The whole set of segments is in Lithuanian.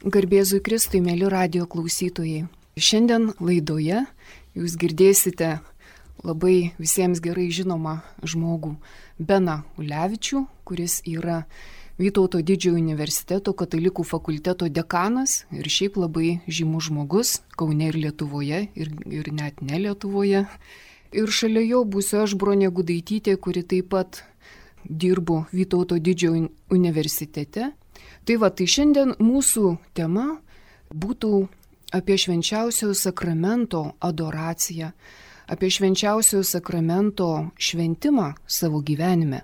Garbėzui Kristui, mėly radijo klausytojai. Šiandien laidoje jūs girdėsite labai visiems gerai žinomą žmogų Beną Ulevičių, kuris yra Vytauto Didžiojo universiteto katalikų fakulteto dekanas ir šiaip labai žymus žmogus Kaune ir Lietuvoje ir net ne Lietuvoje. Ir šalia jo būsiu aš, Bronė Gudaitytė, kuri taip pat dirbu Vytauto Didžiojo universitete. Tai šiandien mūsų tema būtų apie švenčiausiojo sakramento adoraciją, apie švenčiausiojo sakramento šventimą savo gyvenime.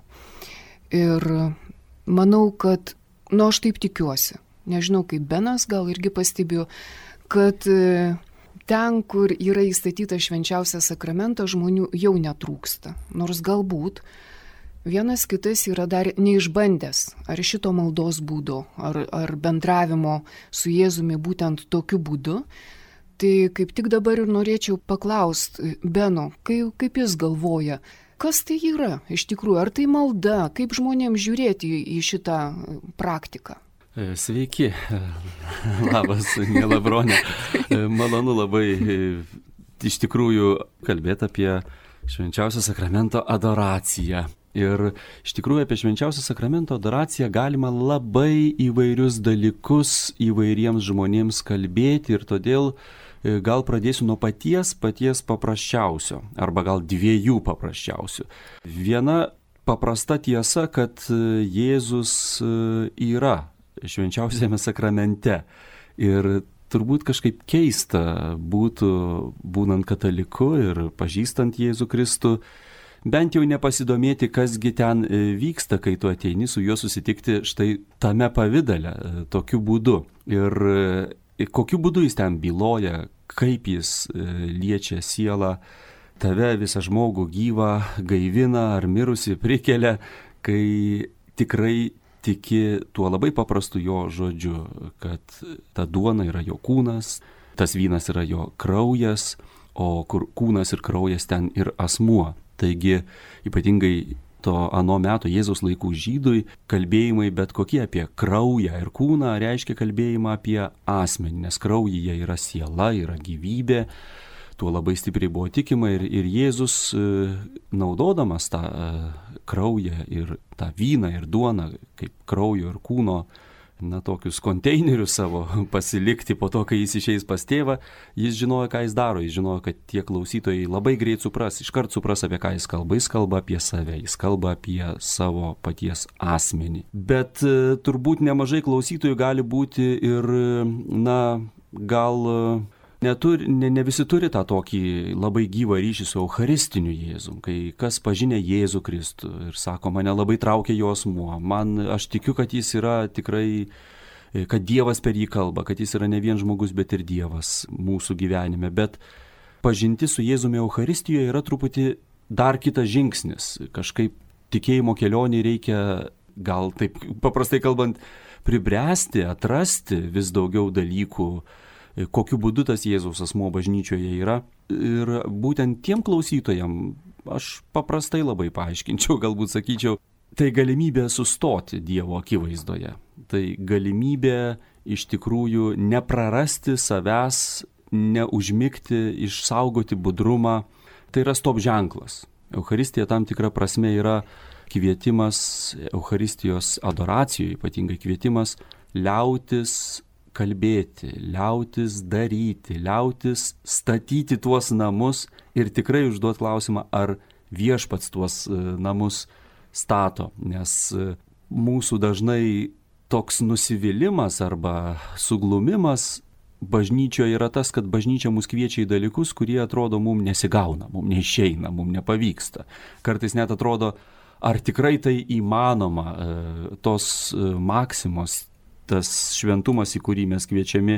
Ir manau, kad, aš taip tikiuosi, nežinau kaip Benas gal irgi pastebėjo, kad ten, kur yra įstatytas švenčiausias sakramentas, žmonių jau netrūksta. Nors galbūt vienas kitas yra dar neišbandęs ar šito maldos būdo, ar bendravimo su Jėzumi būtent tokiu būdu. Tai kaip tik dabar ir norėčiau paklausti Beno, kaip jis galvoja, kas tai yra iš tikrųjų, ar tai malda, kaip žmonėms žiūrėti į šitą praktiką? Sveiki, labas, miela Bronė. Malonu labai iš tikrųjų kalbėti apie švenčiausio sakramento adoraciją. Ir iš tikrųjų apie švenčiausio sakramento adoraciją galima labai įvairius dalykus įvairiems žmonėms kalbėti ir todėl gal pradėsiu nuo paties paprasčiausio arba gal dviejų paprasčiausių. Viena paprasta tiesa, kad Jėzus yra švenčiausiame sakramente ir turbūt kažkaip keista būtų, būnant kataliku ir pažįstant Jėzų Kristų, bent jau nepasidomėti, kasgi ten vyksta, kai tu ateini su juo susitikti štai tame pavidale, tokiu būdu. Ir kokiu būdu jis ten byloja, kaip jis liečia sielą, tave visą žmogų gyvą gaivina ar mirusi prikelia, kai tikrai tiki tuo labai paprastu jo žodžiu, kad ta duona yra jo kūnas, tas vynas yra jo kraujas, o kur kūnas ir kraujas ten ir asmuo. Taigi ypatingai to ano meto Jėzaus laikų žydui kalbėjimai bet kokie apie kraują ir kūną reiškia kalbėjimą apie asmenį, nes kraujyje yra siela, yra gyvybė, tuo labai stipriai buvo tikima ir Jėzus naudodamas tą kraują ir tą vyną ir duoną kaip kraujo ir kūno, tokius konteinerius savo pasilikti po to, kai jis išeis pas tėvą, jis žinojo, ką jis daro, jis žinojo, kad tie klausytojai labai greit iškart supras, apie ką jis kalba apie save, jis kalba apie savo paties asmenį. Bet turbūt nemažai klausytojų gali būti ir, gal ne visi turi tą tokį labai gyvą ryšį su Eucharistiniu Jėzum, kai kas pažinę Jėzų Kristų ir sako, mane labai traukia jo asmuo, aš tikiu, kad jis yra tikrai, kad Dievas per jį kalba, kad jis yra ne vien žmogus, bet ir Dievas mūsų gyvenime, bet pažinti su Jėzumi Eucharistijoje yra truputį dar kitas žingsnis, kažkaip tikėjimo kelionį reikia, gal taip paprastai kalbant, pribręsti, atrasti vis daugiau dalykų, kokiu būdu tas Jėzaus asmuo bažnyčioje yra. Ir būtent tiem klausytojam aš paprastai labai paaiškinčiau, galbūt sakyčiau, tai galimybė sustoti Dievo akivaizdoje. Tai galimybė iš tikrųjų neprarasti savęs, neužmigti, išsaugoti budrumą. Tai yra stop ženklas. Eucharistija tam tikra prasme yra kvietimas, Eucharistijos adoracijoje ypatingai kvietimas liautis kalbėti, liautis daryti, liautis statyti tuos namus ir tikrai užduoti klausimą, ar viešpats tuos namus stato. Nes mūsų dažnai toks nusivylimas arba suglumimas bažnyčioje yra tas, kad bažnyčia mus kviečia į dalykus, kurie atrodo mums nesigauna, mums neišeina, mums nepavyksta. Kartais net atrodo, ar tikrai tai įmanoma, tos maksimos, tas šventumas, į kurį mes kviečiami,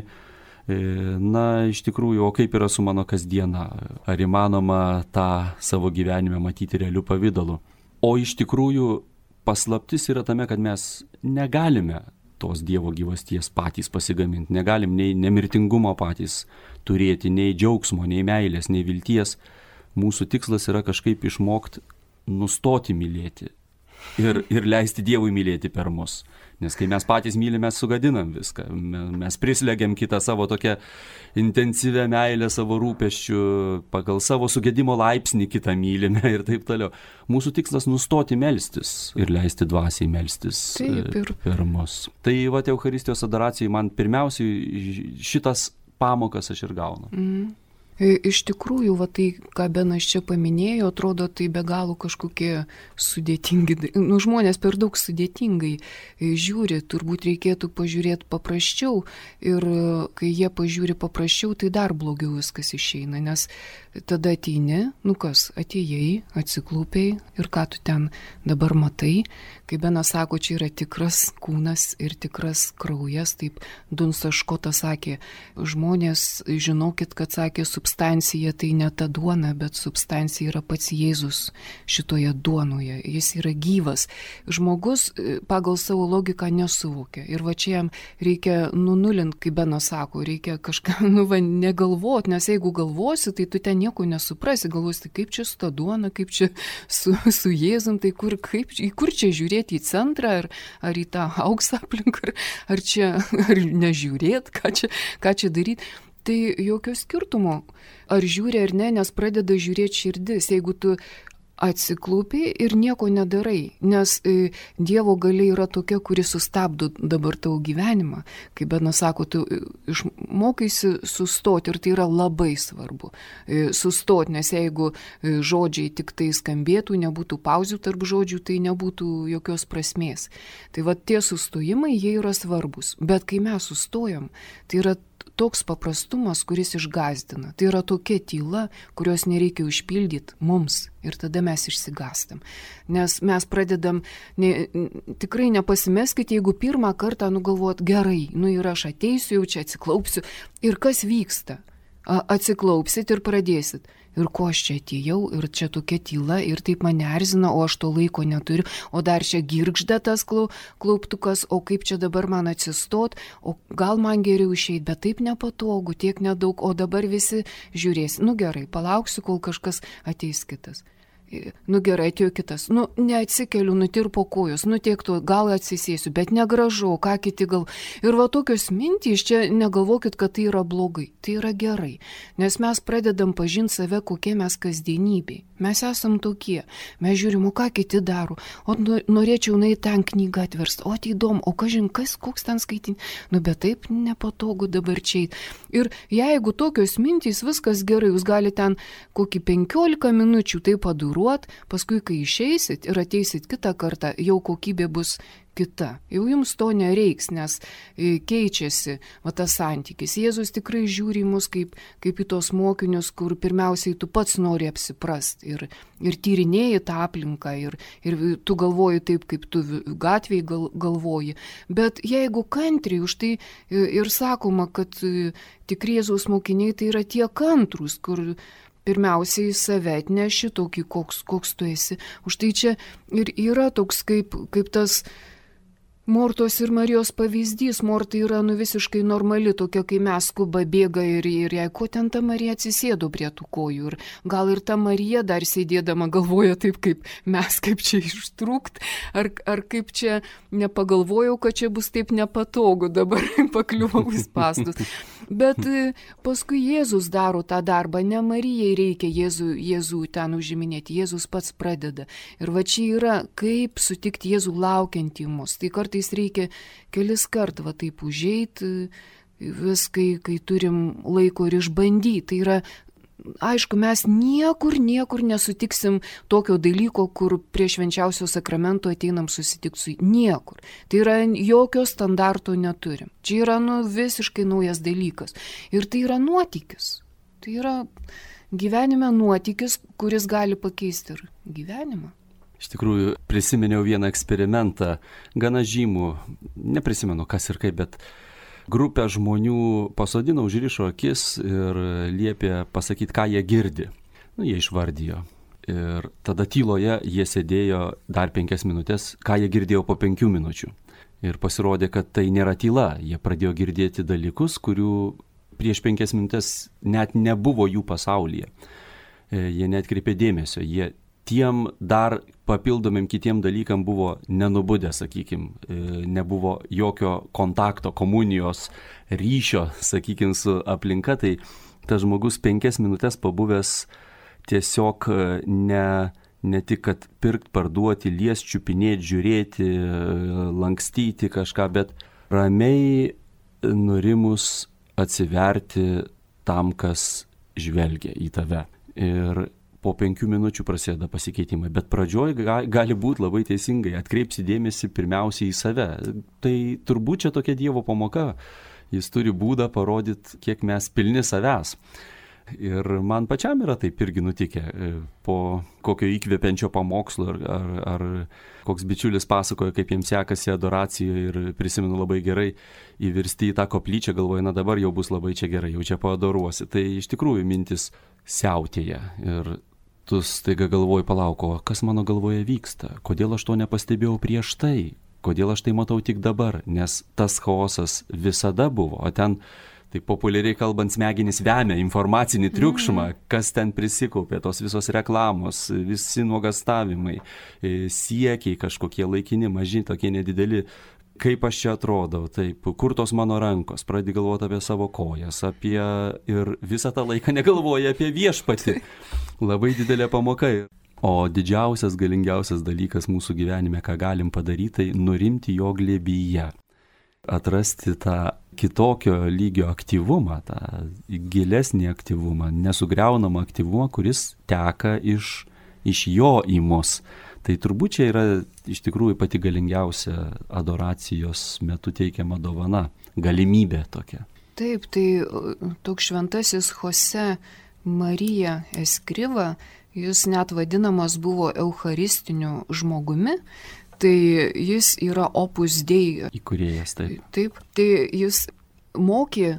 iš tikrųjų, o kaip yra su mano kasdiena, ar įmanoma tą savo gyvenime matyti realiu pavidalu. O iš tikrųjų paslaptis yra tame, kad mes negalime tos Dievo gyvasties patys pasigaminti, negalim nei nemirtingumo patys turėti, nei džiaugsmo, nei meilės, nei vilties. Mūsų tikslas yra kažkaip išmokti nustoti mylėti ir leisti Dievui mylėti per mus. Nes kai mes patys mylime, mes sugadinam viską. Mes prislegiam kitą savo tokią intensyvę meilę, savo rūpesčių, pagal savo sugedimo laipsnį kitą mylime ir taip toliau. Mūsų tikslas nustoti melstis ir leisti dvasiai melstis per mus. Tai va, Eucharistijos adoracijai man pirmiausiai šitas pamokas aš ir gaunu. Iš tikrųjų, va tai, ką Benas čia paminėjo, atrodo, tai be galo kažkokie sudėtingi, žmonės per daug sudėtingai žiūri, turbūt reikėtų pažiūrėti paprasčiau ir kai jie pažiūri paprasčiau, tai dar blogiau viskas išeina, nes tada ateini, atėjai, atsiklūpiai ir ką tu ten dabar matai, kai Benas sako, čia yra tikras kūnas ir tikras kraujas, taip Dunsas Škotas sakė, žmonės žinokit, kad sakė, substancija tai ne ta duona, bet substancija yra pats Jėzus šitoje duonoje, jis yra gyvas. Žmogus pagal savo logiką nesuvokia ir va čia jam reikia nunulinti, kaip Benas sako, reikia kažką negalvoti, nes jeigu galvosi, tai tu ten nieko nesuprasi, galvosi, kaip čia su ta duona, kaip čia su Jėzum, tai kur čia žiūrėti į centrą, ar į tą auksą aplink, ar nežiūrėti, ką čia daryti. Tai jokio skirtumo, ar žiūri ar ne, nes pradeda žiūrėti širdis, jeigu tu atsiklūpi ir nieko nedarai, nes Dievo galia yra tokia, kuri sustabdo dabar tavo gyvenimą. Kaip Benas sako, tu mokaisi sustoti ir tai yra labai svarbu. Sustoti, nes jeigu žodžiai tik tai skambėtų, nebūtų pauzių tarp žodžių, tai nebūtų jokios prasmės. Tai va tie sustojimai, jie yra svarbus, bet kai mes sustojam, tai yra toks paprastumas, kuris išgąsdina. Tai yra tokia tyla, kurios nereikia užpildyti mums ir tada mes išsigastam. Nes mes pradedam, tikrai nepasimeskite, jeigu pirmą kartą nugalvot gerai, ir aš ateisiu, jau čia atsiklaupsiu. Ir kas vyksta? Atsiklaupsit ir pradėsit. Ir ko aš čia atėjau, ir čia tokia tyla, ir taip mane erzina, o aš to laiko neturiu, o dar čia girgžda tas klauptukas, o kaip čia dabar man atsistot, o gal man geriau išeit, bet taip nepatogu, tiek nedaug, o dabar visi žiūrės. Gerai, palauksiu, kol kažkas ateis kitas. Gerai, atėjo kitas. Neatsikeliu, nutirpo kojos, tiek to, gal atsisėsiu, bet negražu, ką kiti gal. Ir va tokios mintys, čia negalvokit, kad tai yra blogai, tai yra gerai. Nes mes pradedam pažinti save, kokie mes kasdienybėj. Mes esam tokie. Mes žiūrim, ką kiti daro. O norėčiau ten knygą atversti. O tai įdomu, o kažin, koks ten skaitinti. Bet taip nepatogu dabar čia. Ir jeigu tokios mintys, viskas gerai, jūs galite ten kokį 15 minučių tai paduruot, paskui kai išeisit ir ateisit kitą kartą, jau kokybė bus kita. Jau jums to nereiks, nes keičiasi tas santykis. Jėzus tikrai žiūri į mus kaip į tos mokinius, kur pirmiausiai tu pats nori apsiprast ir tyrinėji tą aplinką ir tu galvoji taip, kaip tu gatvėje galvoji. Bet jeigu kantriai, už tai ir sakoma, kad tikri Jėzaus mokiniai tai yra tie kantrūs, kur pirmiausiai save atneši tokį, koks tu esi. Už tai čia ir yra toks kaip tas Mortos ir Marijos pavyzdys. Morta yra visiškai normali, tokia, kai mes skuba bėga ir jai, ko ten ta Marija atsisėdo prie tų kojų. Ir gal ir ta Marija dar sėdėdama galvoja taip, kaip mes, kaip čia ištrūkt, ar kaip čia nepagalvojau, kad čia bus taip nepatogu, dabar pakliuvau į spąstus. Bet paskui Jėzus daro tą darbą, ne Marijai reikia Jėzų ten užiminėti, Jėzus pats pradeda. Ir va čia yra, kaip sutikti Jėzų laukiantį mus. Tai kartais reikia kelis kart va taip užeiti, kai turim laiko ir išbandyti. Tai yra, aišku, mes niekur nesutiksim tokio dalyko, kur prie švenčiausio sakramento ateinam susitikti su niekur. Tai yra, jokio standarto neturim. Čia yra visiškai naujas dalykas. Ir tai yra nuotykis. Tai yra gyvenime nuotykis, kuris gali pakeisti ir gyvenimą. Iš tikrųjų, prisiminiau vieną eksperimentą, gana žymų, neprisimenu kas ir kaip, bet grupę žmonių pasodino, užrišo akis ir liepė pasakyti, ką jie girdi. Jie išvardijo. Ir tada tyloje jie sėdėjo dar 5 minutės, ką jie girdėjo po 5 minučių. Ir pasirodė, kad tai nėra tyla. Jie pradėjo girdėti dalykus, kurių prieš 5 minutės net nebuvo jų pasaulyje. Jie neatkreipė dėmesio. Jie tiem dar papildomim kitiem dalykam buvo nenubudę, sakykime, nebuvo jokio kontakto, komunijos, ryšio, sakykime, su aplinka, tai tas žmogus 5 minutės pabuvęs tiesiog ne tik, kad pirkt, parduoti, liest, čiupinėti, žiūrėti, lankstyti kažką, bet ramiai nurimus atsiverti tam, kas žvelgia į tave. Ir po 5 minučių prasideda pasikeitimai, bet pradžioj gali būti labai teisingai, atkreipsi dėmesį pirmiausiai į save. Tai turbūt čia tokia Dievo pamoka, jis turi būdą parodyti, kiek mes pilni savęs. Ir man pačiam yra taip irgi nutikę, po kokio įkvepiančio pamokslo ar koks bičiulis pasakoja, kaip jiems sekasi adoracijoje ir prisimenu labai gerai įvirsti į tą koplyčią, galvoju, na dabar jau bus labai čia gerai, jau čia paadoruosi. Tai iš tikrųjų mintis siautėja ir tu staiga galvoji, palauko, kas mano galvoje vyksta, kodėl aš to nepastebėjau prieš tai, kodėl aš tai matau tik dabar, nes tas chaosas visada buvo, o ten tai populiariai kalbant, smegenys vemia informacinį triukšmą, kas ten prisikaupė, tos visos reklamos, visi nuogastavimai, siekiai kažkokie laikini, maži, tokie nedideli. Kaip aš čia atrodau, taip, kur tos mano rankos, pradedi galvoti apie savo kojas, ir visą tą laiką negalvoji apie viešpatį. Labai didelė pamoka. O didžiausias, galingiausias dalykas mūsų gyvenime, ką galim padaryti, tai nurimti jo glėbyje. Atrasti tą kitokio lygio aktyvumą, tą gilesnį aktyvumą, nesugriaunamą aktyvumą, kuris teka iš jo į mus. Tai turbūt čia yra iš tikrųjų pati galingiausia adoracijos metu teikiama dovana, galimybė tokia. Taip, tai toks šventasis Jose Marija Escriva, jis net vadinamas buvo eucharistiniu žmogumi. Tai jis yra Opus Dei įkūrėjas, taip. Taip, tai jis mokė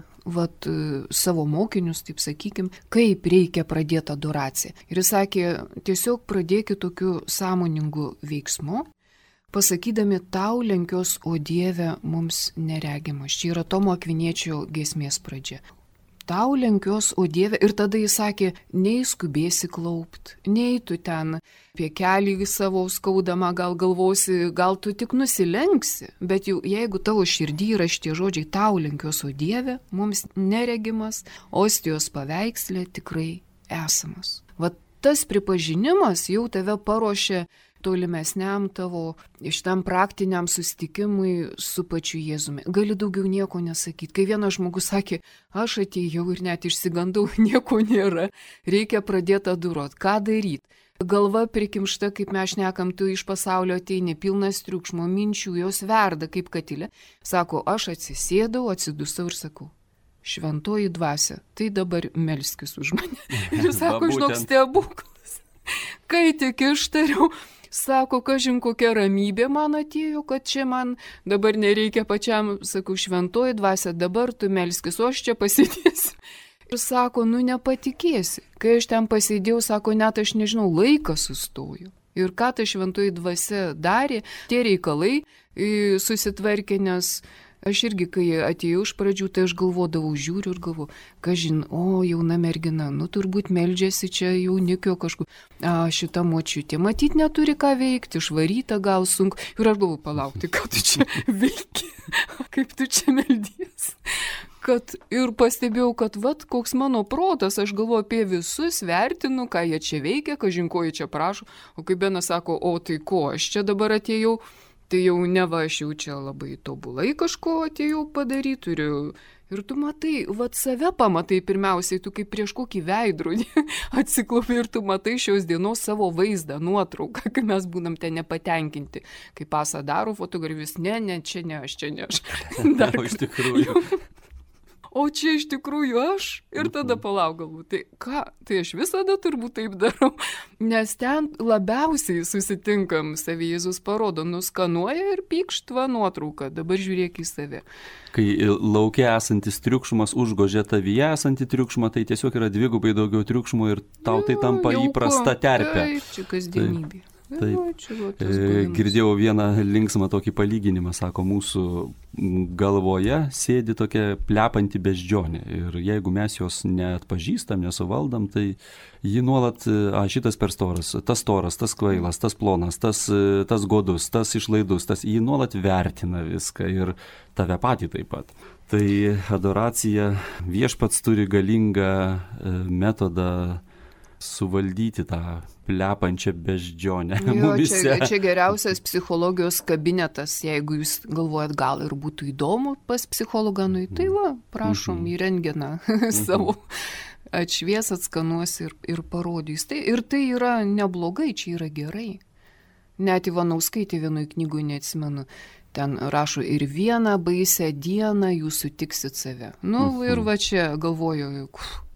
savo mokinius, taip sakykim, kaip reikia pradėti adoraciją. Ir jis sakė, tiesiog pradėkit tokiu sąmoningu veiksmu, pasakydami tau lenkios, o Dieve mums neregimas. Čia yra Tomo Akviniečio giesmės pradžia. Tau lenkios, o Dieve, ir tada jis sakė, nei skubėsi klaupt, nei tu ten piekelį savo skaudamą gal galvosi, gal tu tik nusilenksi, bet jau jeigu tavo širdį yra šitie žodžiai, tau lenkios, o Dieve, mums neregimas, ostijos paveikslė tikrai esamas. Vat tas pripažinimas jau tave paruošia tolimesniam tavo šitam praktiniam susitikimui su pačiu Jėzumi. Gali daugiau nieko nesakyti. Kai vienas žmogus sakė, aš atėjau ir net išsigandau, nieko nėra, reikia pradėti adoruoti. Ką daryti? Galva prikimšta, kaip mes šnekam, tu iš pasaulio ateini, pilnas triukšmo, minčių, jos verda kaip katilė. Sako, aš atsisėdau, atsidusau ir sakau, šventoji dvasia, tai dabar melskis už mane. Ir sako, žinok, stebuklas. Kai tik ištariau, sako, kažin kokia ramybė man atėjo, kad čia man dabar nereikia pačiam, sakau, šventoji dvasia, dabar tu melskis, o aš čia pasėdėsiu. Ir sako, nepatikėsi. Kai aš ten pasėdėjau, sako, net aš nežinau, laikas sustoju. Ir ką ta šventoji dvasia darė, tie reikalai susitvarkė, nes aš irgi, kai atėjau iš pradžių, tai aš galvodavau, žiūriu ir galvoju, kažin, jauna mergina, turbūt meldžiasi čia jaunikio kažkur. Šita močiutė, matyt, neturi ką veikti, išvaryta gal sunku. Ir aš galvoju, palaukti, ką tu čia veiki, kaip tu čia meldies. Ir pastebėjau, kad koks mano protas, aš galvoju apie visus, vertinu, ką jie čia veikia, kažin ko jie čia prašo. O kai Benas sako, tai ko, aš čia dabar atėjau, tai jau neva aš jau čia labai tobulai kažko atėjau padaryti turiu. Ir tu matai, save pamatai pirmiausiai, tu kaip prieš kokį veidrodį atsiklaupi ir tu matai šios dienos savo vaizdą, nuotrauką, kai mes būnam ten nepatenkinti. Kai pasą daro fotografijos, čia ne aš. Dar iš tikrųjų. O čia iš tikrųjų aš ir tada palauk galbūt. Tai ką, tai aš visada turbūt taip darau, nes ten labiausiai susitinkam, savį Jėzus parodo, nuskanuoja ir pykštva nuotrauką, dabar žiūrėk į save. Kai laukia esantis triukšmas užgožia tavyje esantį triukšmą, tai tiesiog yra dvigubai daugiau triukšmo ir tau tai tampa įprasta terpė. Taip, čia kasdienybė. Girdėjau vieną linksmą tokį palyginimą, sako, mūsų galvoje sėdi tokia plepanti beždžionė ir jeigu mes jos neatpažįstam, nesuvaldam, tai ji nuolat, šitas per storas, tas kvailas, tas plonas, tas godus, tas išlaidus, ji nuolat vertina viską ir tave patį taip pat. Tai adoracija, viešpats turi galingą metodą suvaldyti tą plepančią beždžionę. Čia geriausias psichologijos kabinetas, jeigu jūs galvojat, gal ir būtų įdomu pas psichologą, tai prašom į rentgeną savo atšvies, atskanuos ir parodys. Ir tai yra neblogai, čia yra gerai. Net Ivanauskaitė vienoj knygoj neatsimenu. Ten rašo, ir vieną baisę dieną jūs sutiksit save. Ir va čia galvoju,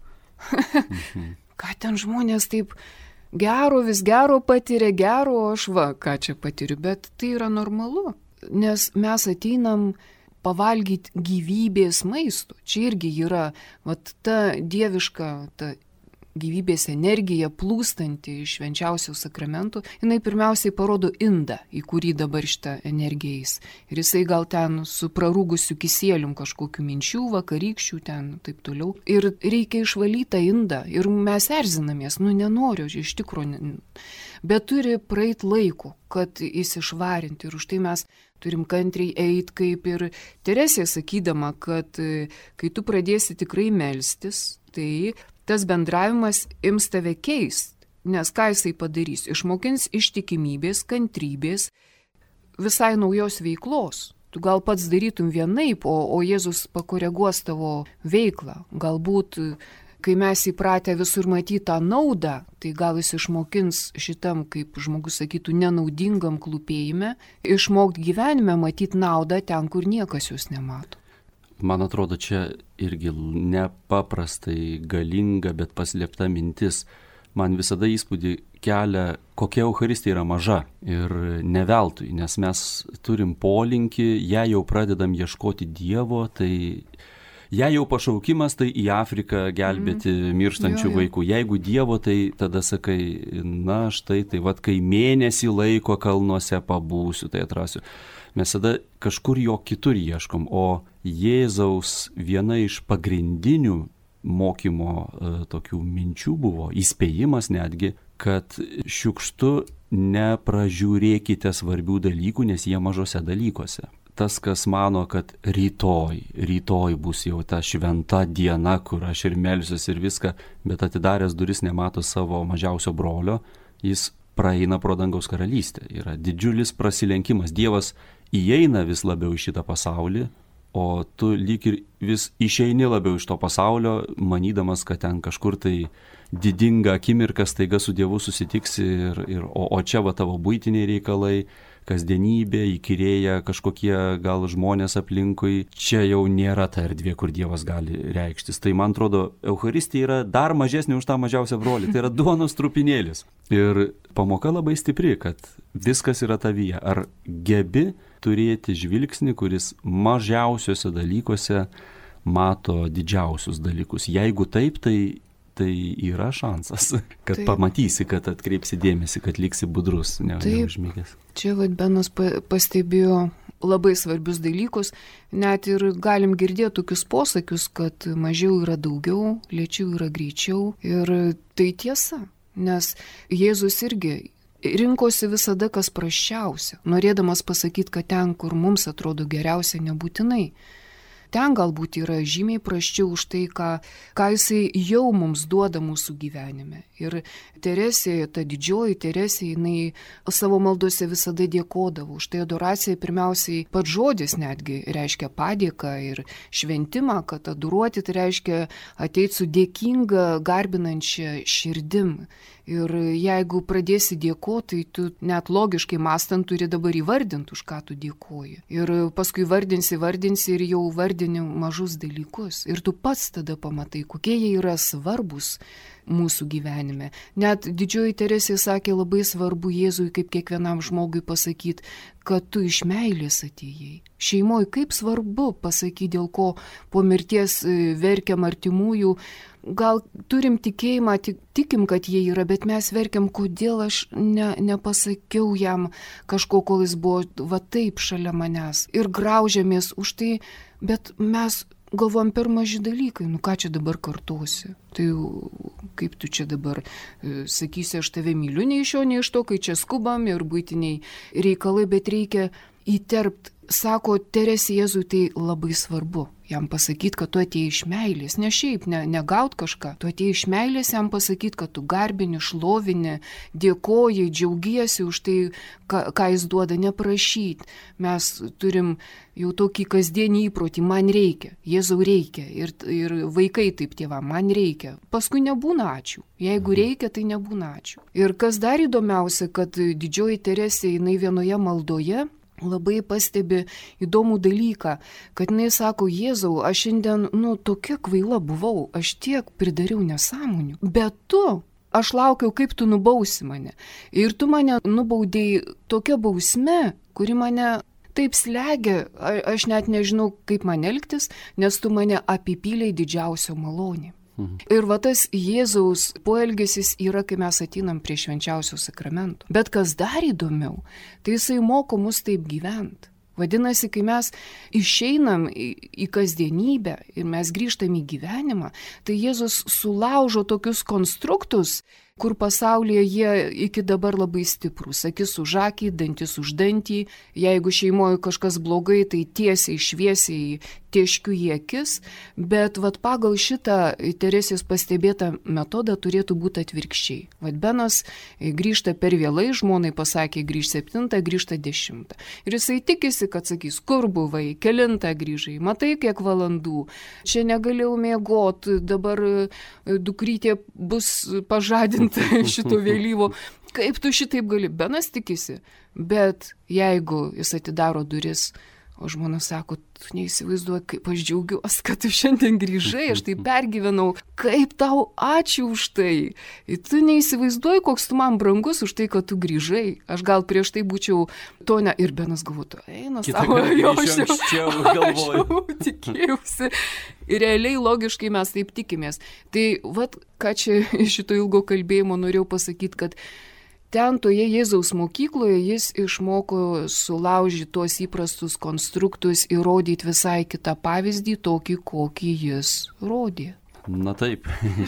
ką ten žmonės taip vis gero patiria, o aš ką čia patiriu, bet tai yra normalu, nes mes ateinam pavalgyti gyvybės maisto. Čia irgi yra ta dieviška, ta gyvybės energija plūstanti iš švenčiausio sakramento, jinai pirmiausiai parodo indą, į kurį dabar šitą energiją eis. Ir jisai gal ten su prarūgusiu kisėlium kažkokiu minčių, vakarykščių ten, taip toliau. Ir reikia išvalyti tą indą. Ir mes erzinamės, nenoriu, iš tikrųjų. Bet turi praeit laiko, kad įsišvarinti. Ir už tai mes turim kantriai eiti, kaip ir Teresė sakydama, kad kai tu pradėsi tikrai melstis, tai tas bendravimas ims tave keist, nes ką jisai padarys? Išmokins ištikimybės, kantrybės, visai naujos veiklos. Tu gal pats darytum vienaip, o Jėzus pakoreguos tavo veiklą. Galbūt, kai mes įpratę visur matyti tą naudą, tai gal jis išmokins šitam, kaip žmogus sakytų, nenaudingam klūpėjime, išmokti gyvenime matyti naudą ten, kur niekas jos nemato. Man atrodo, čia irgi nepaprastai galinga, bet paslėpta mintis. Man visada įspūdį kelia, kokia Eucharistija yra maža ir neveltui, nes mes turim polinkį, jei jau pradedam ieškoti Dievo, tai jei jau pašaukimas, tai į Afriką gelbėti mirštančių vaikų. Jeigu Dievo, tai tada sakai, štai, tai kai mėnesį laiko kalnuose pabūsiu, tai atrasiu. Mes tada kažkur jo kitur ieškom, o Jėzaus viena iš pagrindinių mokymo tokių minčių buvo, įspėjimas netgi, kad šiukštu nepražiūrėkite svarbių dalykų, nes jie mažose dalykuose. Tas, kas mano, kad rytoj bus jau ta šventa diena, kur aš ir melsiuosi ir viską, bet atidaręs duris nemato savo mažiausio brolio, jis praeina pro dangaus karalystę. Yra didžiulis prasilenkimas. Dievas įeina vis labiau į šitą pasaulį, o tu lyg ir vis išeini labiau iš to pasaulio, manydamas, kad ten kažkur tai didinga akimirka staiga su Dievu susitiksi, o čia tavo buitiniai reikalai, kasdienybė, įkyrėja kažkokie gal žmonės aplinkui, čia jau nėra ta erdvė, kur Dievas gali reikštis. Tai man atrodo, Eucharistija yra dar mažesnė už tą mažiausią brolį, tai yra duonos trupinėlis. Ir pamoka labai stipri, kad viskas yra tavyje. Ar gebi turėti žvilgsnį, kuris mažiausiuose dalykuose mato didžiausius dalykus? Jeigu taip, tai yra šansas, kad pamatysi, kad atkreipsi dėmesį, kad liksi budrus, neužmygęs. Čia Benas pastebėjo labai svarbius dalykus, net ir galim girdėti tokius posakius, kad mažiau yra daugiau, lėčiau yra greičiau. Ir tai tiesa, nes Jėzus irgi rinkosi visada kas prasčiausia, norėdamas pasakyti, kad ten, kur mums atrodo geriausia, nebūtinai. Ten galbūt yra žymiai prasčiau už tai, ką jisai jau mums duoda mūsų gyvenime. Ir Teresė, ta didžioji Teresė, jinai savo maldose visada dėkodavo. Už tai adoracija pirmiausiai pats žodis netgi reiškia padėką ir šventimą, kad adoruoti tai reiškia ateiti su dėkinga, garbinančia širdim. Ir jeigu pradėsi dėkoti, tai tu net logiškai mąstant turi dabar įvardinti, už ką tu dėkoji. Ir paskui vardinsi ir jau vardini mažus dalykus. Ir tu pats tada pamatai, kokie jie yra svarbus. mūsų gyvenime. Net didžioji Teresė sakė, labai svarbu Jėzui kaip kiekvienam žmogui pasakyti, kad tu iš meilės atėjai. Šeimoje kaip svarbu pasakyti, dėl ko po mirties verkiam artimųjų. Gal turim tikėjimą, tikim, kad jie yra, bet mes verkiam, kodėl aš nepasakiau jam kažko, kol jis buvo va taip šalia manęs. Ir graužiamės už tai, bet mes galvom per maži dalykai, ką čia dabar kartuosi. Tai kaip tu čia dabar sakysi, aš tave myliu, nei iš jo, nei iš to, kai čia skubam ir buitiniai reikalai, bet reikia įterpti. Sako Teresė, Jėzui tai labai svarbu jam pasakyti, kad tu atėjai iš meilės, ne šiaip, negaut kažką, tu atėjai iš meilės jam pasakyti, kad tu garbini, šlovini, dėkoji, džiaugiesi už tai, ką jis duoda, neprašyti. Mes turim jau tokį kasdienį įprotį, man reikia, Jėzau reikia ir vaikai taip tėvam, man reikia. Paskui nebūna ačiū. Jeigu reikia, tai nebūna ačiū. Ir kas dar įdomiausia, kad didžioji Teresė, jinai vienoje maldoje labai pastebi įdomų dalyką, kad jinai sako, Jėzau, aš šiandien, tokia kvaila buvau, aš tiek pridariau nesąmonių, bet aš laukiau, kaip tu nubausi mane. Ir tu mane nubaudėjai tokia bausme, kuri mane taip slegia, aš net nežinau, kaip man elgtis, nes tu mane apipylei didžiausio malonė. Ir va tas Jėzaus poelgesis yra, kai mes ateinam prie švenčiausio sakramento. Bet kas dar įdomiau, tai jisai moko mus taip gyventi. Vadinasi, kai mes išeinam į kasdienybę ir mes grįžtam į gyvenimą, tai Jėzus sulaužo tokius konstruktus, kur pasaulyje jie iki dabar labai stiprūs. Akis už akį, dantis už dantį. Jeigu šeimoje kažkas blogai, tai tiesiai, šviesiai tieškiu į akis. Bet pagal šitą Teresės pastebėtą metodą turėtų būti atvirkščiai. Benas grįžta per vėlai, žmonai pasakė grįž 7, grįžta 10. Ir jisai tikisi, kad sakys, kur buvai, kelintą grįžai, matai kiek valandų, čia negalėjau miegoti, dabar dukrytė bus pažadinta šito vėlyvo. Kaip tu šitaip gali? Benas tikisi, bet jeigu jis atidaro duris, o žmona sako, tu neįsivaizduoji, kaip aš džiaugiuosi, kad tu šiandien grįžai, aš tai pergyvenau, kaip tau ačiū už tai. Ir tu neįsivaizduoji, koks tu man brangus už tai, kad tu grįžai. Aš gal prieš tai būčiau to ne. Ir Benas galvotų, eina savo, aš jau tikėjausi. Ir realiai logiškai mes taip tikimės. Tai ką čia iš šito ilgo kalbėjimo norėjau pasakyti, kad ten toje Jėzaus mokykloje jis išmoko sulaužyti tuos įprastus konstruktus ir rodyti visai kitą pavyzdį, tokį, kokį jis rodė. Na taip,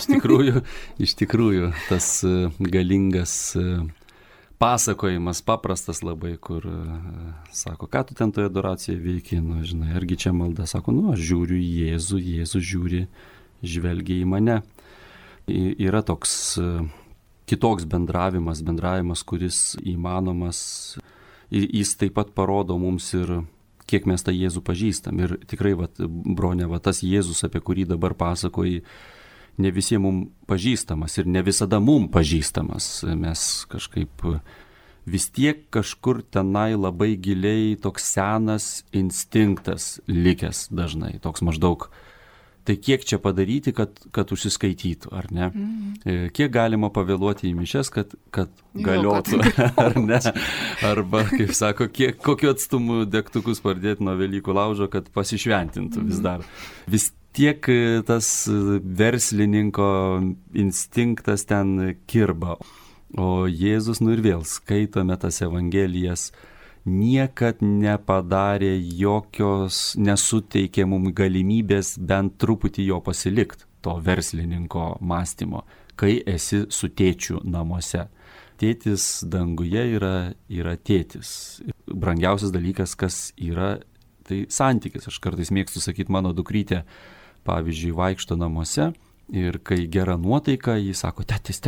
iš tikrųjų tas galingas pasakojimas, paprastas labai, kur sako, ką tu ten toje adoracijoje veiki, žinai, argi čia malda, sako, aš žiūriu į Jėzų, Jėzus žiūri, žvelgia į mane. Yra toks kitoks bendravimas, kuris įmanomas, jis taip pat parodo mums ir kiek mes tą Jėzų pažįstam. Ir tikrai, bronė, tas Jėzus, apie kurį dabar pasakoji, ne visiems mums pažįstamas ir ne visada mums pažįstamas. Mes kažkaip vis tiek kažkur tenai labai giliai toks senas instinktas likęs dažnai, toks maždaug. Tai kiek čia padaryti, kad užsiskaitytų, ar ne? Kiek galima pavėluoti į mišias, kad galiotų, ar ne? Arba, kaip sako, kokiu atstumu degtukus pardėti nuo Velykų laužo, kad pasišventintų vis dar. Vis tiek tas verslininko instinktas ten kirba. O Jėzus, ir vėl skaitome tas evangelijas, niekad nepadarė jokios, nesuteikė mums galimybės bent truputį jo pasilikti, to verslininko mąstymo, kai esi su tėčiu namuose. Tėtis danguje yra tėtis. Brangiausias dalykas, kas yra, tai santykis. Aš kartais mėgstu sakyti, mano dukrytė, pavyzdžiui, vaikšto namuose. Ir kai gera nuotaika, jis sako, tetis.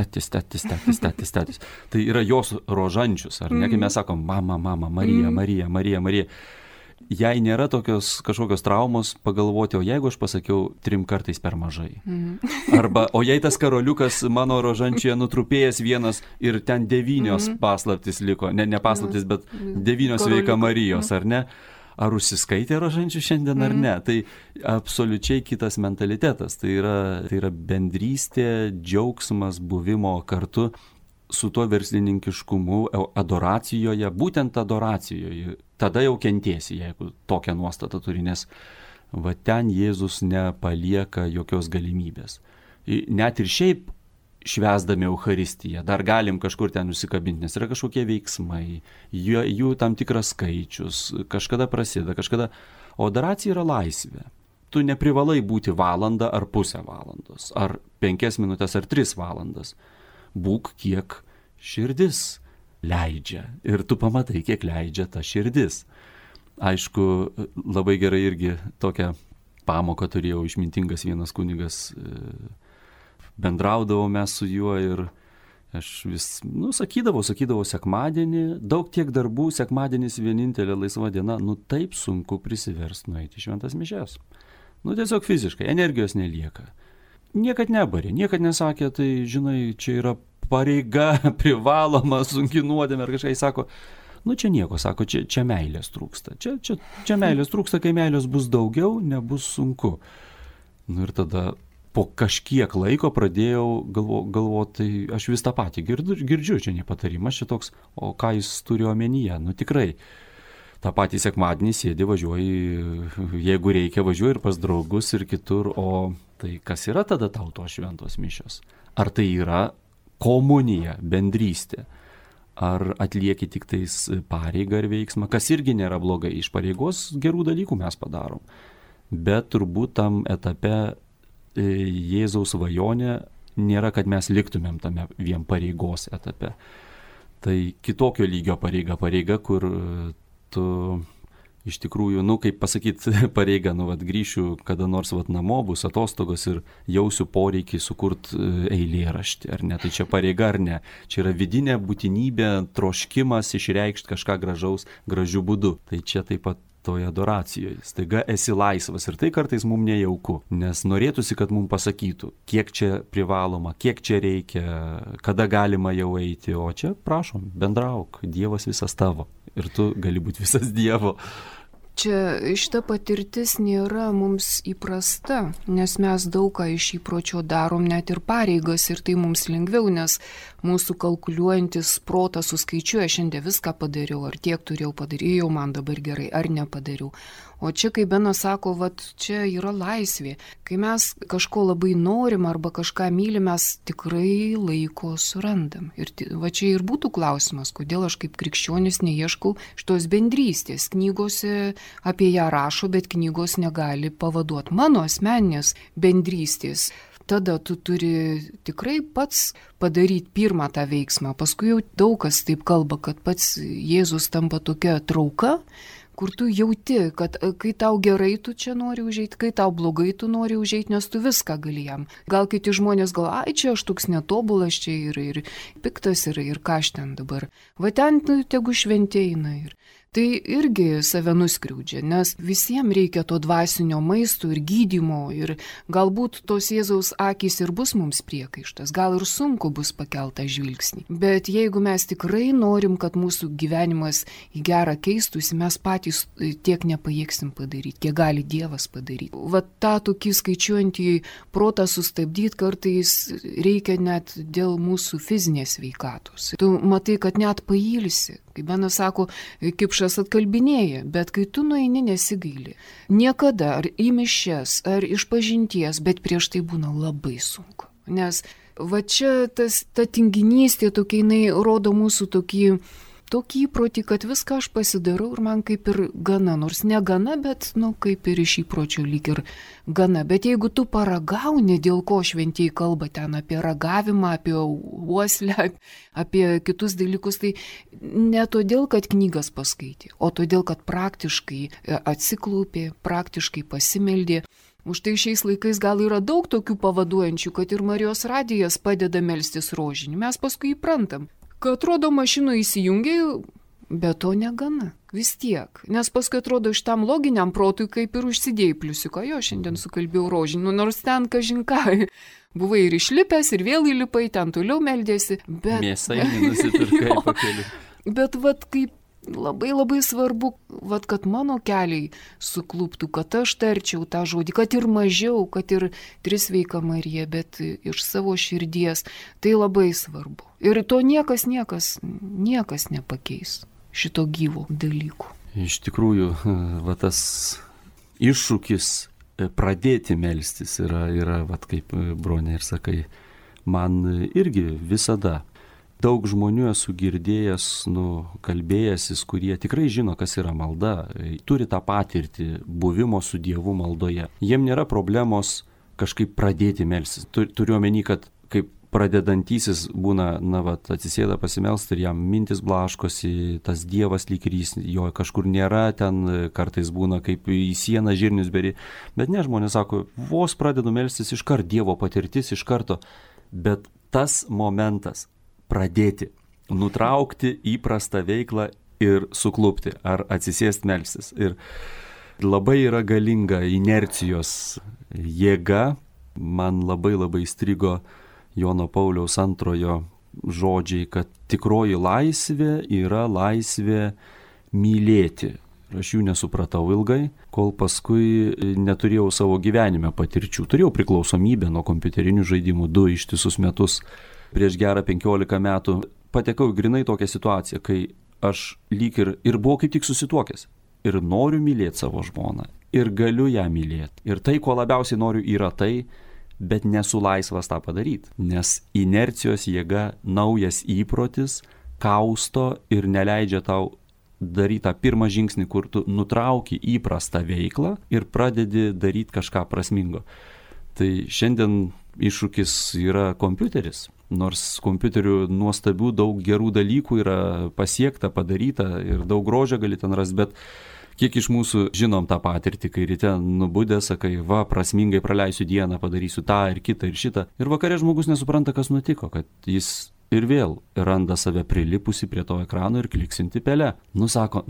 Tai yra jos rožančius, ar ne? Kai mes sakom, mama, Marija. Jei nėra tokios kažkokios traumos, pagalvoti, o jeigu aš pasakiau 3 kartais per mažai. Arba, o jei tas karoliukas mano rožančioje nutrupėjęs vienas ir ten 9 paslaptis liko, ne paslaptis, bet 9 sveika Marijos, ar ne? ar užsiskaitė rožančių šiandien ar ne. Tai absoliučiai kitas mentalitetas. Tai yra bendrystė, džiaugsmas, buvimo kartu su tuo verslininkiškumu adoracijoje, būtent adoracijoje. Tada jau kentėsi, jeigu tokią nuostatą turi, nes va ten Jėzus nepalieka jokios galimybės. Net ir šiaip švęsdami Eucharistiją, dar galim kažkur ten nusikabinti, nes yra kažkokie veiksmai, jų tam tikras skaičius, kažkada prasideda, kažkada... O adoracija yra laisvė. Tu neprivalai būti valandą ar pusę valandos, ar 5 minutės ar 3 valandas. Būk kiek širdis leidžia ir tu pamatai, kiek leidžia ta širdis. Aišku, labai gerai irgi tokią pamoką turėjau išmintingas vienas kunigas, bendraudavau mes su juo ir aš vis, sakydavau sekmadienį, daug tiek darbų, sekmadienis vienintelė laisva diena, taip sunku prisiverst nueiti šventas mišias. Tiesiog fiziškai, energijos nelieka. Niekad nebarė, niekad nesakė, tai žinai, čia yra pareiga, privaloma, sunki nuodėmė ar kažkai sako, čia nieko, sako, čia meilės trūksta. Čia meilės trūksta, kai meilės bus daugiau, nebus sunku. Ir tada po kažkiek laiko pradėjau galvoti, tai aš vis tą patį girdžiu, čia ne patarimas, čia toks, o ką jis turi omenyje, tikrai. tą patį sekmadienį sėdi, važiuoji, jeigu reikia, važiuoji ir pas draugus ir kitur, o tai kas yra tada tau tos šventos mišios? Ar tai yra komunija, bendrystė? Ar atlieki tik tais pareigą ir veiksmą, kas irgi nėra blogai, iš pareigos gerų dalykų mes padarom. Bet turbūt tam etape Jėzaus svajonė nėra, kad mes liktumėm tame vien pareigos etape. Tai kitokio lygio pareiga, kur tu iš tikrųjų, kaip pasakyti, pareiga, grįšiu kada nors namo, bus atostogos ir jausiu poreikį sukurti eilėraštį, ar ne, tai čia pareiga ar ne, čia yra vidinė būtinybė, troškimas išreikšti kažką gražiu būdu, tai čia taip pat toje adoracijoje, staiga esi laisvas ir tai kartais mums nejauku, nes norėtųsi, kad mums pasakytų, kiek čia privaloma, kiek čia reikia, kada galima jau eiti, o čia prašom, bendrauk, Dievas visas tavo. Ir tu gali būti visas Dievo. Čia šita patirtis nėra mums įprasta, nes mes daug ką iš įpročio darom net ir pareigas ir tai mums lengviau, nes mūsų kalkuliuojantis protas suskaičiuoja, šiandien viską padariau, ar tiek turėjau padaryti, jau man dabar gerai, ar nepadariau. O čia, kai Benas sako, čia yra laisvė. Kai mes kažko labai norim arba kažką mylim, mes tikrai laiko surandam. Ir čia ir būtų klausimas, kodėl aš kaip krikščionis neieškau šitos bendrystės. Knygose apie ją rašo, bet knygos negali pavaduoti mano asmeninės bendrystės. Tada tu turi tikrai pats padaryti pirmą tą veiksmą. Paskui jau daug kas taip kalba, kad pats Jėzus tampa tokia trauka, kur tu jauti, kad kai tau gerai, tu čia nori užeiti, kai tau blogai, tu nori užeiti, nes tu viską gali jam. Gal kiti žmonės čia aš toks netobulas, čia ir piktas, ir ką aš ten dabar. Ten tegu šventėina ir. Tai irgi save nuskriaudžia, nes visiems reikia to dvasinio maisto ir gydymo ir galbūt tos Jėzaus akys ir bus mums priekaištas, gal ir sunku bus pakeltą žvilgsnį. Bet jeigu mes tikrai norim, kad mūsų gyvenimas į gerą keistųsi, mes patys tiek nepajėgsim padaryti, kiek gali Dievas padaryti. Tą tokį skaičiuojantį protą sustabdyti kartais reikia net dėl mūsų fizinės sveikatos. Tu matai, kad net pailsi. Kaip Benas sako, kipšas atkalbinėja, bet kai tu nueini nesigaili. Niekada ar į mišias, ar iš pažinties, bet prieš tai būna labai sunku. Nes čia ta tinginystė tokia, jinai rodo mūsų tokį įprotį, kad viską aš pasidarau ir man kaip ir gana, nors ne gana, bet kaip ir iš įpročio lyg ir gana. Bet jeigu tu paragauni, dėl ko šventieji kalba ten apie ragavimą, apie uoslę, apie kitus dalykus, tai ne todėl, kad knygas paskaitė, o todėl, kad praktiškai atsiklaupė, praktiškai pasimeldė. Už tai šiais laikais gal yra daug tokių pavaduojančių, kad ir Marijos radijas padeda melstis rožinį. Mes paskui įprantam, kad atrodo mašinų įsijungia, bet to negana. Vis tiek. Nes paskui atrodo šitam loginiam protui kaip ir užsidėjai pliusiuką. Šiandien sukalbėjau rožinį, nors ten kažinką. Buvai ir išlipęs, ir vėl įlipai, ten toliau meldėsi. Mėsai nusipirkai pakeliu. Bet kaip labai labai svarbu, vat, kad mano keliai sukluptų, kad aš tarčiau tą žodį, kad ir mažiau, kad ir Trisveika Marija, bet iš savo širdies. Tai labai svarbu. Ir to niekas nepakeis, šito gyvo dalyko. Iš tikrųjų, va, tas iššūkis pradėti melstis yra vat, kaip Bronė ir sakai, man irgi visada. Daug žmonių esu girdėjęs, kalbėjęsis, kurie tikrai žino, kas yra malda, turi tą patirtį buvimo su Dievu maldoje. Jiem nėra problemos kažkaip pradėti melstis. Turiu omeny, kad kaip pradedantysis būna, atsisėda pasimelsti ir jam mintis blaškosi, tas Dievas lyg ir jo kažkur nėra, ten kartais būna kaip į sieną žirnius beri. Bet ne, žmonės sako, vos pradedu melstis iškart Dievo patirtis iš karto, bet tas momentas pradėti, nutraukti įprastą veiklą ir suklupti, ar atsisėsti melstis. Ir labai yra galinga inercijos jėga. Man labai labai strigo Jono Pauliaus II žodžiai, kad tikroji laisvė yra laisvė mylėti. Aš jų nesupratau ilgai, kol paskui neturėjau savo gyvenime patirčių. Turėjau priklausomybę nuo kompiuterinių žaidimų 2 ištisus metus. Prieš gerą 15 metų patekau į grinai tokią situaciją, kai aš lyg ir buvau kaip tik susituokęs. Ir noriu mylėti savo žmoną. Ir galiu ją mylėti. Ir tai, ko labiausiai noriu, yra tai, bet nesu laisvas tą padaryti. Nes inercijos jėga, naujas įprotis, kausto ir neleidžia tau daryti tą pirmą žingsnį, kur tu nutrauki įprastą veiklą ir pradedi daryti kažką prasmingo. Tai šiandien iššūkis yra kompiuteris. Nors kompiuteriu nuostabių daug gerų dalykų yra pasiekta, padaryta ir daug grožio gali ten rasti, bet kiek iš mūsų žinom tą patirtį, kai ryte nubudę sakai, va, prasmingai praleisiu dieną, padarysiu tą ir kitą ir šitą. Ir vakare žmogus nesupranta, kas nutiko, kad jis ir vėl randa save prilipusi prie to ekrano ir kliksinti pelę. Sako,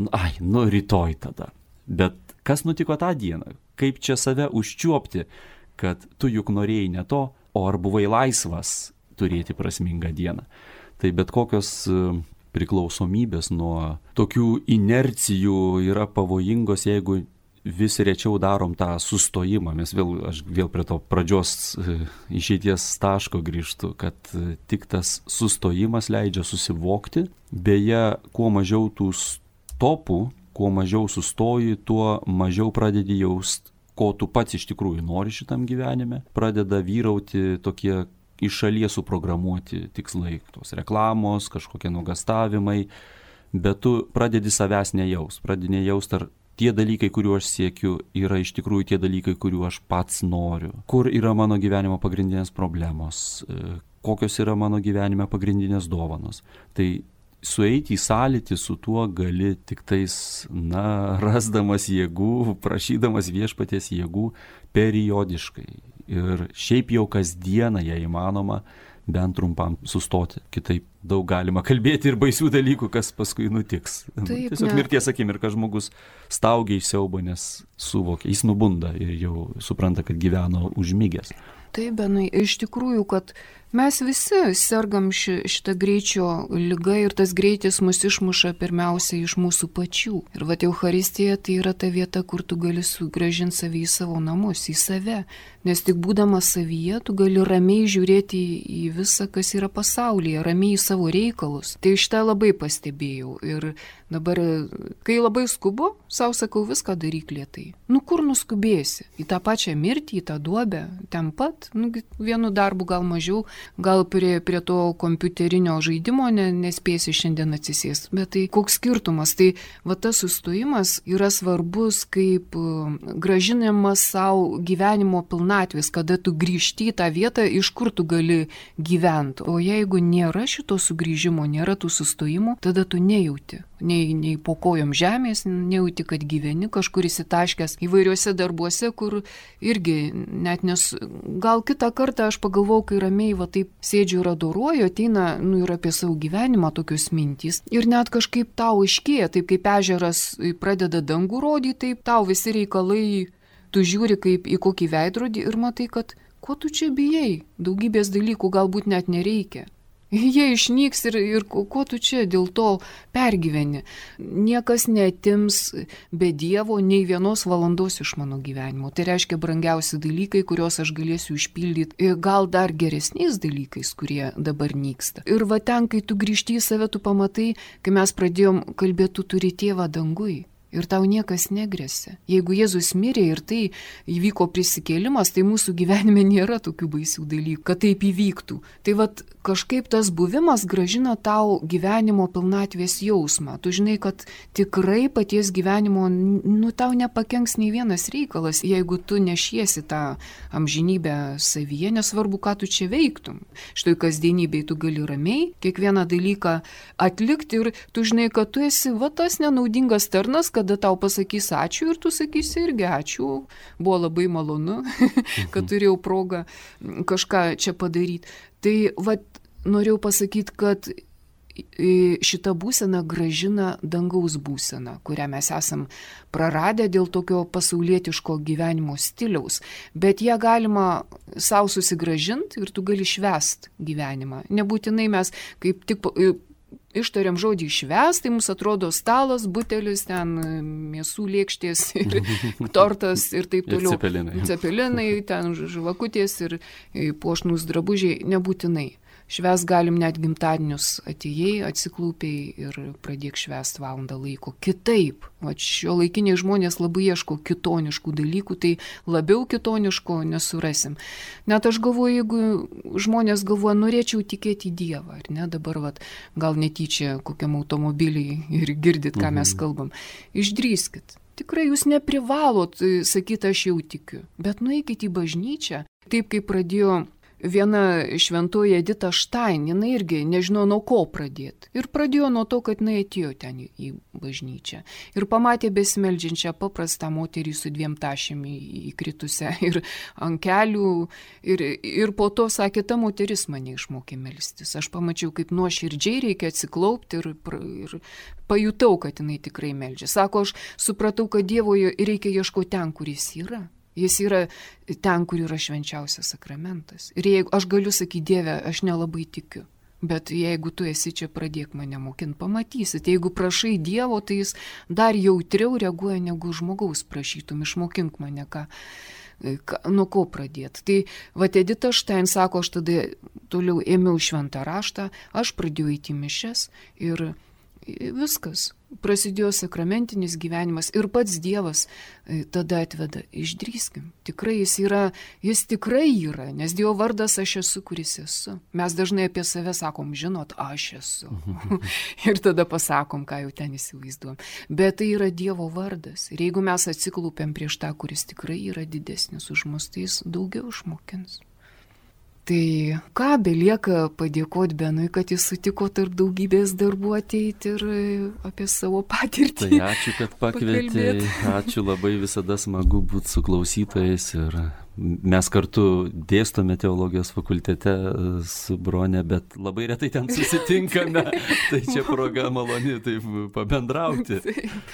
rytoj tada. Bet kas nutiko tą dieną? Kaip čia save užčiuopti, kad tu juk norėjai ne to, o ar buvai laisvas turėti prasmingą dieną. Tai bet kokios priklausomybės nuo tokių inercijų yra pavojingos, jeigu vis rečiau darom tą sustojimą. Aš vėl prie to pradžios išeities taško grįžtu, kad tik tas sustojimas leidžia susivokti. Beje, kuo mažiau tų stopų, kuo mažiau sustoji, tuo mažiau pradedi jaust, ko tu pats iš tikrųjų nori šitam gyvenime. Pradeda vyrauti tokie iš šalies suprogramuoti tikslai, tos reklamos, kažkokie nuogąstavimai, bet tu pradedi savęs nejaust, ar tie dalykai, kuriuo aš siekiu, yra iš tikrųjų tie dalykai, kuriuo aš pats noriu. Kur yra mano gyvenimo pagrindinės problemos, kokios yra mano gyvenime pagrindinės dovanos. Tai sueiti į sąlytį su tuo gali tik tais, rasdamas jėgų, prašydamas viešpaties jėgų periodiškai. Ir šiaip jau kasdieną, jei įmanoma, bent trumpam sustoti. Kitaip daug galima kalbėti ir baisių dalykų, kas paskui nutiks. Tiesiog mirties akimirka žmogus staugia iš siaubo, nes suvokia, jis nubunda ir jau supranta, kad gyveno užmigęs. Taip, Benai, iš tikrųjų, kad mes visi sergam šitą greičio ligą ir tas greitis mus išmuša pirmiausia iš mūsų pačių. Ir Eucharistija tai yra ta vieta, kur tu gali sugrąžinti savį į savo namus, į save. Nes tik būdamas savyje, tu gali ramiai žiūrėti į visą, kas yra pasaulyje, ramiai į savo reikalus. Tai šitą labai pastebėjau. Ir dabar, kai labai skubu, savo sakau, viską daryk lėtai. Kur nuskubėsi? Į tą pačią mirtį, į tą duobę, ten pat, vienu darbu gal mažiau, gal prie to kompiuterinio žaidimo nespėsi šiandien atsisėsti. Bet tai koks skirtumas? Tai tas sustojimas yra svarbus kaip grąžinimas savo gyvenimo pilnatvės, kada tu grįžti į tą vietą, iš kur tu gali gyventi. O jeigu nėra šito sugrįžimo, nėra tų sustojimų, tada tu nejauti. Nei po kojom žemės, nejauti, kad gyveni kažkur įsitaškęs įvairiuose darbuose, kur irgi net gal kitą kartą aš pagalvojau, kai ramiai taip sėdžiu ir adoruoju, ateina ir apie savo gyvenimą tokios mintys. Ir net kažkaip tau aiškėja, taip kaip ežeras pradeda dangų rodyti, taip tau visi reikalai, tu žiūri kaip į kokį veidrodį ir matai, kad ko tu čia bijai, daugybės dalykų galbūt net nereikia. Jie išnyks ir ko tu čia dėl to pergyveni. Niekas neatims be Dievo nei vienos valandos iš mano gyvenimo. Tai reiškia brangiausi dalykai, kuriuos aš galėsiu išpildyti, gal dar geresniais dalykais, kurie dabar nyksta. Ir va ten, kai tu grįžti į save, tu pamatai, kai mes pradėjom kalbėti, tu turi tėvą dangui. Ir tau niekas negresia. Jeigu Jėzus mirė ir tai įvyko prisikėlimas, tai mūsų gyvenime nėra tokių baisių dalykų, kad taip įvyktų. Tai vat kažkaip tas buvimas gražina tau gyvenimo pilnatvės jausmą. Tu žinai, kad tikrai paties gyvenimo, tau nepakenks nei vienas reikalas, jeigu tu nešiesi tą amžinybę savyje, nesvarbu, ką tu čia veiktum. Štai kasdienybėj tu gali ramiai kiekvieną dalyką atlikti ir tu žinai, kad tu esi tas nenaudingas tarnas, kada tau pasakys ačiū ir tu sakysi irgi ačiū, buvo labai malonu, kad turėjau progą kažką čia padaryti. Tai norėjau pasakyti, kad šita būsena gražina dangaus būseną, kurią mes esam praradę dėl tokio pasaulietiško gyvenimo stiliaus, bet ją galima savo susigražinti ir tu gali švęst gyvenimą. Nebūtinai mes kaip tik ištariam žodį švęst, tai mums atrodo stalas, butelis, ten mėsų lėkštės ir tortas ir taip toliau. Ir cepelinai, ten žvakutės ir puošnūs drabužiai, nebūtinai. Švęst galim net gimtadienius atėjai, atsiklūpiai ir pradėk švęst valandą laiko. Kitaip, šio laikiniai žmonės labai ieško kitoniškų dalykų, tai labiau kitoniško nesurasim. Net aš galvoju, jeigu žmonės galvoja, norėčiau tikėti į Dievą, ar ne, dabar gal netyčia kokiam automobiliai ir girdit, ką mes kalbam. Išdrįskit. Tikrai jūs neprivalot sakyti, aš jau tikiu, bet nueikit į bažnyčią, taip kaip pradėjo viena šventoji Edita Štain, jinai irgi nežino nuo ko pradėti. Ir pradėjo nuo to, kad jinai atėjo ten į bažnyčią. Ir pamatė besimeldžiančią paprastą moterį su 2 tašėm įkritusią ir ant kelių. Ir po to sakė, ta moteris mane išmokė melstis. Aš pamačiau, kaip nuoširdžiai reikia atsiklaupti ir pajutau, kad jinai tikrai meldžia. Sako, aš supratau, kad Dievo reikia ieškoti ten, kur jis yra. Jis yra ten, kur yra švenčiausias sakramentas. Ir jeigu aš galiu sakyti, Dieve, aš nelabai tikiu, bet jeigu tu esi čia, pradėk mane mokinti, pamatysit. Jeigu prašai Dievo, tai jis dar jautriau reaguoja, negu žmogaus prašytum, išmokink mane, nuo ko pradėti. Tai Edita Štain sako, aš tada toliau ėmiau šventą raštą, aš pradėjau eiti mišias ir viskas. Prasidėjo sakramentinis gyvenimas ir pats Dievas tada atveda, išdrįskim. Tikrai jis tikrai yra, nes Dievo vardas aš esu, kuris esu. Mes dažnai apie save sakom, žinot, aš esu. Ir tada pasakom, ką jau ten įsivaizduom. Bet tai yra Dievo vardas. Ir jeigu mes atsiklūpėm prieš tą, kuris tikrai yra didesnis už mus, tai jis daugiau išmokins. Tai ką, belieka padėkoti Benui, kad jis sutiko tarp daugybės darbų ateiti ir apie savo patirtį. Tai ačiū, kad pakvietei, ačiū, labai visada smagu būti su klausytojais ir mes kartu dėstome teologijos fakultete su Brone, bet labai retai ten susitinkame, tai čia proga maloni taip pabendrauti.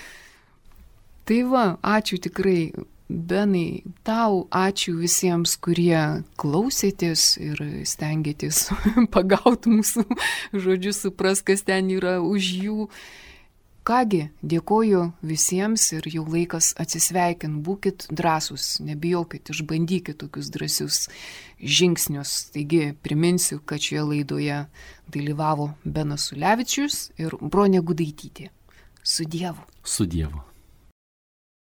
Tai ačiū tikrai. Benai, tau ačiū visiems, kurie klausėtės ir stengiatės pagauti mūsų žodžius, supras, kas ten yra už jų. Kągi, dėkoju visiems ir jau laikas atsisveikinti, būkit drąsūs, nebijokit, išbandykit tokius drąsius žingsnius. Taigi priminsiu, kad šioje laidoje dalyvavo Benas Ulevičius ir Bronė Gudaitytė. Su Dievu. Su Dievu.